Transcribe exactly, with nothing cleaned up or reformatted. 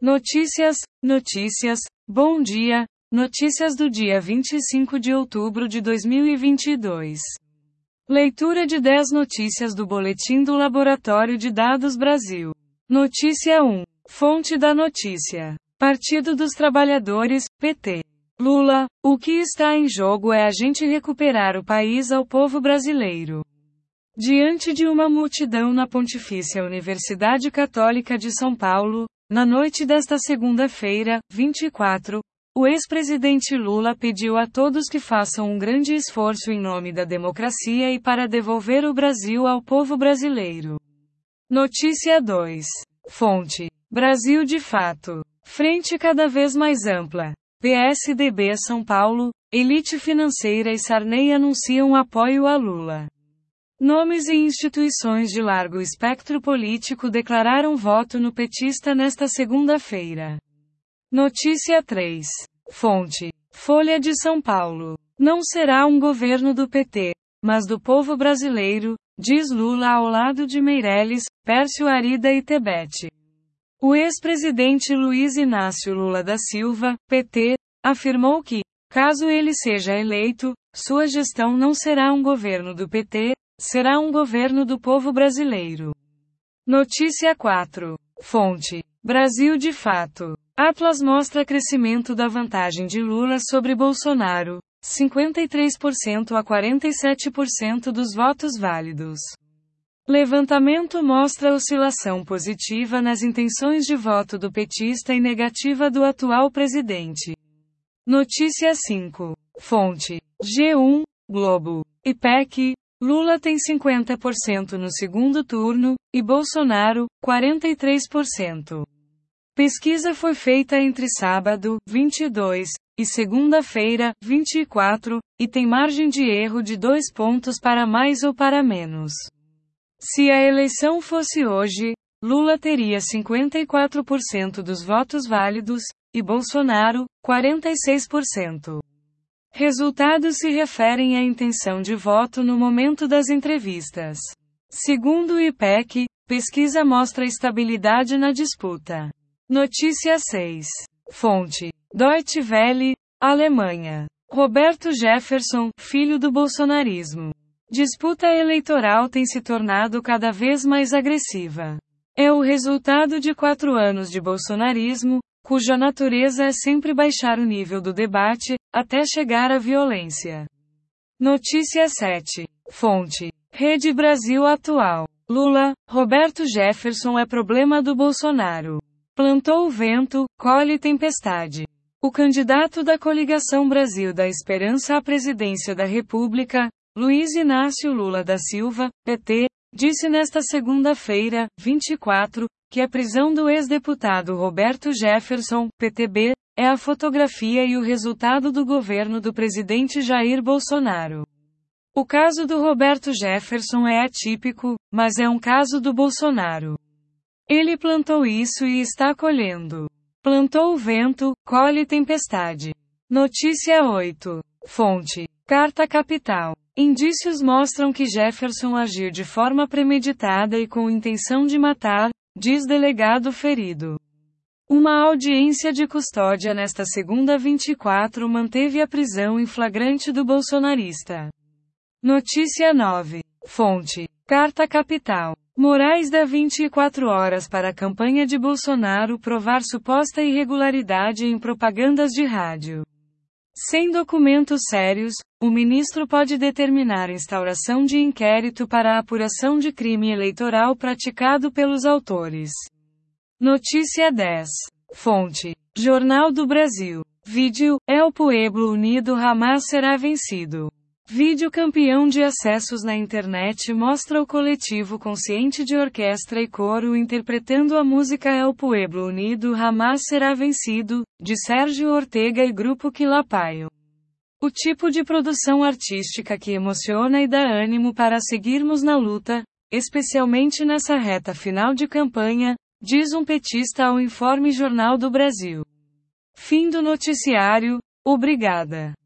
Notícias, notícias, bom dia, notícias do dia vinte e cinco de outubro de dois mil e vinte e dois. Leitura de dez notícias do Boletim do Laboratório de Dados Brasil. Notícia um. Fonte da notícia. Partido dos Trabalhadores, P T. Lula, o que está em jogo é a gente recuperar o país ao povo brasileiro. Diante de uma multidão na Pontifícia Universidade Católica de São Paulo, na noite desta segunda-feira, vinte e quatro, o ex-presidente Lula pediu a todos que façam um grande esforço em nome da democracia e para devolver o Brasil ao povo brasileiro. Notícia dois. Fonte: Brasil de Fato. Frente cada vez mais ampla. P S D B São Paulo, elite financeira e Sarney anunciam apoio a Lula. Nomes e instituições de largo espectro político declararam voto no petista nesta segunda-feira. Notícia três. Fonte: Folha de São Paulo. Não será um governo do P T, mas do povo brasileiro, diz Lula ao lado de Meirelles, Pércio Arida e Tebet. O ex-presidente Luiz Inácio Lula da Silva, P T, afirmou que, caso ele seja eleito, sua gestão não será um governo do P T, será um governo do povo brasileiro. Notícia quatro. Fonte: Brasil de Fato. Atlas mostra crescimento da vantagem de Lula sobre Bolsonaro, cinquenta e três por cento a quarenta e sete por cento dos votos válidos. Levantamento mostra oscilação positiva nas intenções de voto do petista e negativa do atual presidente. Notícia cinco. Fonte: G um, Globo. I P E C. Lula tem cinquenta por cento no segundo turno, e Bolsonaro, quarenta e três por cento. Pesquisa foi feita entre sábado, vinte e dois, e segunda-feira, vinte e quatro, e tem margem de erro de dois pontos para mais ou para menos. Se a eleição fosse hoje, Lula teria cinquenta e quatro por cento dos votos válidos, e Bolsonaro, quarenta e seis por cento. Resultados se referem à intenção de voto no momento das entrevistas. Segundo o I P E C, pesquisa mostra estabilidade na disputa. Notícia seis. Fonte: Deutsche Welle, Alemanha. Roberto Jefferson, filho do bolsonarismo. Disputa eleitoral tem se tornado cada vez mais agressiva. É o resultado de quatro anos de bolsonarismo, cuja natureza é sempre baixar o nível do debate, até chegar à violência. Notícia sete. Fonte: Rede Brasil Atual. Lula, Roberto Jefferson é problema do Bolsonaro. Plantou o vento, colhe tempestade. O candidato da coligação Brasil da Esperança à presidência da República, Luiz Inácio Lula da Silva, P T, disse nesta segunda-feira, vinte e quatro, que a prisão do ex-deputado Roberto Jefferson, P T B, é a fotografia e o resultado do governo do presidente Jair Bolsonaro. O caso do Roberto Jefferson é atípico, mas é um caso do Bolsonaro. Ele plantou isso e está colhendo. Plantou o vento, colhe tempestade. Notícia oito. Fonte: Carta Capital. Indícios mostram que Jefferson agiu de forma premeditada e com intenção de matar, diz delegado ferido. Uma audiência de custódia nesta segunda vinte e quatro manteve a prisão em flagrante do bolsonarista. Notícia nove. Fonte: Carta Capital. Moraes dá vinte e quatro horas para a campanha de Bolsonaro provar suposta irregularidade em propagandas de rádio. Sem documentos sérios, o ministro pode determinar a instauração de inquérito para a apuração de crime eleitoral praticado pelos autores. Notícia dez. Fonte: Jornal do Brasil. Vídeo: El Pueblo Unido Jamás será vencido. Vídeo campeão de acessos na internet mostra o coletivo consciente de orquestra e coro interpretando a música El Pueblo Unido Jamás será vencido, de Sérgio Ortega e Grupo Quilapayún. O tipo de produção artística que emociona e dá ânimo para seguirmos na luta, especialmente nessa reta final de campanha, diz um petista ao Informe Jornal do Brasil. Fim do noticiário, obrigada.